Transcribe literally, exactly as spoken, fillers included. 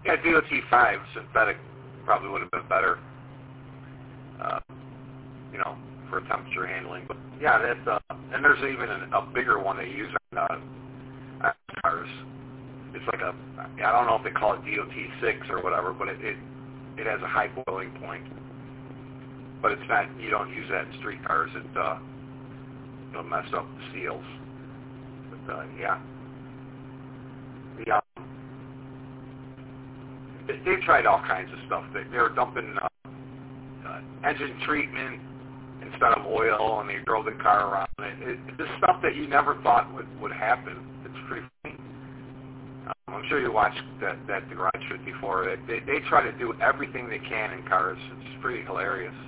Yeah, D O T five synthetic probably would have been better, uh, you know, for temperature handling. But yeah, that's uh, and there's even a, a bigger one they use on, uh, on cars. It's like a, I don't know if they call it D O T six or whatever, but it, it it has a high boiling point. But it's not, you don't use that in street cars. It uh, it'll mess up the seals. But uh, yeah, yeah. They, they tried all kinds of stuff. They, they were dumping uh, uh, engine treatment instead of oil, and they drove the car around. It, it, it's stuff that you never thought would, would happen. It's pretty funny. Um, I'm sure you watched that, that Garage Fit before. They, they, they try to do everything they can in cars. It's pretty hilarious.